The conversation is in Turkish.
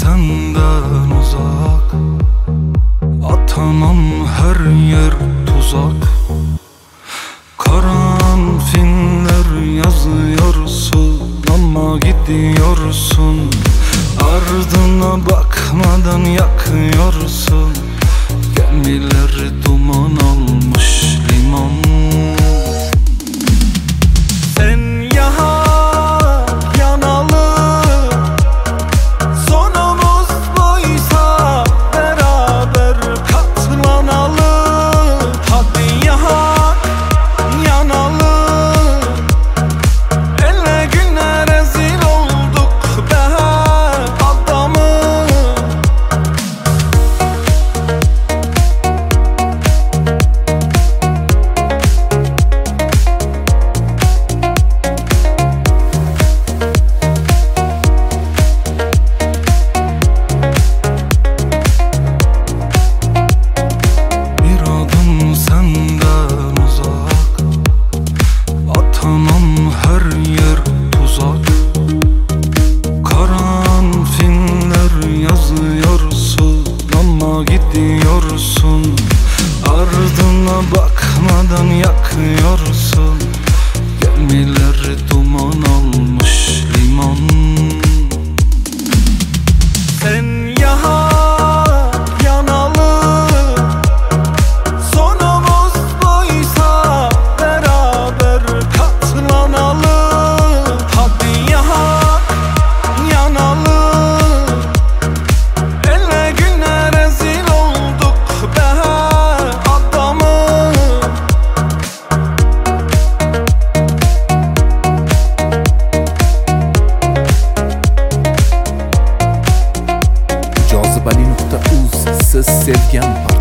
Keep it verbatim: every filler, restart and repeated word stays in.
senden uzak, atanan her yer tuzak. Karanfiller yazıyorsun ama gidiyorsun, ardına bakmadan yakıyorsun. Gemileri duman almış liman. Sen yaha yanalı, sonumuz buysa beraber katlanalı. Hadi yaha yanalı, ele güne rezil olduk be adamı. Her yer tuzak. Karanfiller yazıyorsun ama gidiyorsun, ardına bakmadan yakıyorsun. Gemileri duman almış liman. Sen yaha yanalı, sonumuz buysa beraber katlanalı. Hadi yaha yanalı, ele güne rezil olduk be adamı. cazibeli nokta uz siz sevgan